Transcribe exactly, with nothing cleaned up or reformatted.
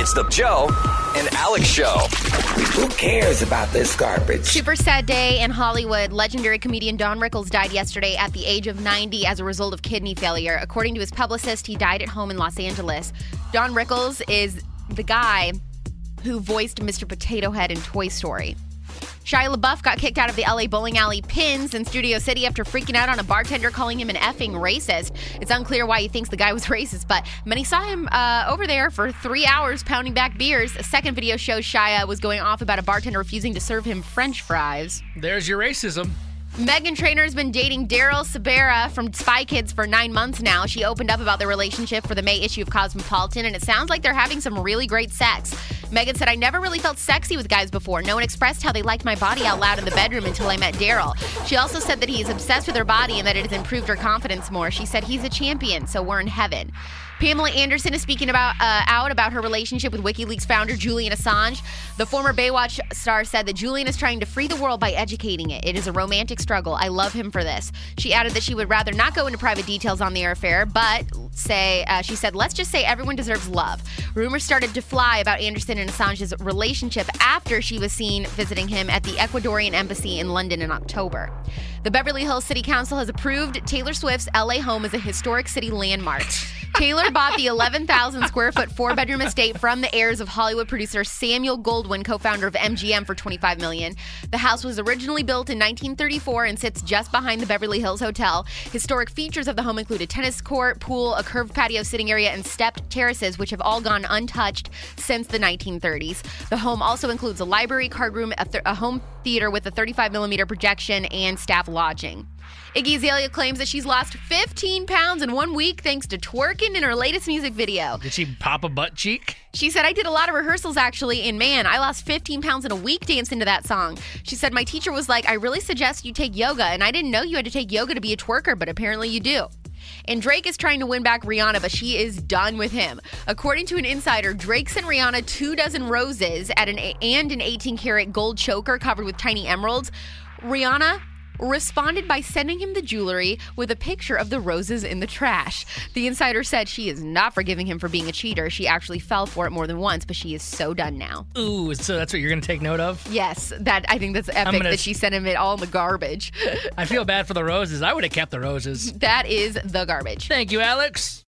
It's the Joe and Alex Show. Who cares about this garbage? Super sad day in Hollywood. Legendary comedian Don Rickles died yesterday at the age of ninety as a result of kidney failure. According to his publicist, he died at home in Los Angeles. Don Rickles is the guy who voiced Mister Potato Head in Toy Story. Shia LaBeouf got kicked out of the L A bowling alley Pins in Studio City after freaking out on a bartender calling him an effing racist. It's unclear why he thinks the guy was racist, but many saw him uh, over there for three hours pounding back beers. A second video shows Shia was going off about a bartender refusing to serve him French fries. There's your racism. Meghan Trainor has been dating Daryl Sabera from Spy Kids for nine months now. She opened up about their relationship for the May issue of Cosmopolitan, and it sounds like they're having some really great sex. Meghan said, I never really felt sexy with guys before. No one expressed how they liked my body out loud in the bedroom until I met Daryl. She also said that he is obsessed with her body and that it has improved her confidence more. She said, he's a champion, so we're in heaven. Pamela Anderson is speaking about uh, out about her relationship with WikiLeaks founder Julian Assange. The former Baywatch star said that Julian is trying to free the world by educating it. It is a romantic struggle. I love him for this. She added that she would rather not go into private details on the affair, but say uh, she said, let's just say everyone deserves love. Rumors started to fly about Anderson and Assange's relationship after she was seen visiting him at the Ecuadorian embassy in London in October. The Beverly Hills City Council has approved Taylor Swift's L A home as a historic city landmark. Taylor bought the eleven thousand square foot four bedroom estate from the heirs of Hollywood producer Samuel Goldwyn, co-founder of M G M, for twenty-five million dollars. The house was originally built in nineteen thirty-four and sits just behind the Beverly Hills Hotel. Historic features of the home include a tennis court, pool, a curved patio sitting area, and stepped terraces, which have all gone untouched since the nineteen thirties. The home also includes a library, card room, a, th- a home theater with a thirty-five millimeter projection, and staff lodging. Iggy Azalea claims that she's lost fifteen pounds in one week thanks to twerking in her latest music video. Did she pop a butt cheek? She said, I did a lot of rehearsals actually, and man, I lost fifteen pounds in a week dancing to that song. She said, my teacher was like, I really suggest you take yoga, and I didn't know you had to take yoga to be a twerker, but apparently you do. And Drake is trying to win back Rihanna, but she is done with him. According to an insider, Drake sent Rihanna two dozen roses at an and an eighteen karat gold choker covered with tiny emeralds. Rihanna responded by sending him the jewelry with a picture of the roses in the trash. The insider said she is not forgiving him for being a cheater. She actually fell for it more than once, but she is so done now. Ooh, so that's what you're going to take note of? Yes, that I think that's epic gonna... that she sent him it all in the garbage. I feel bad for the roses. I would have kept the roses. That is the garbage. Thank you, Alex.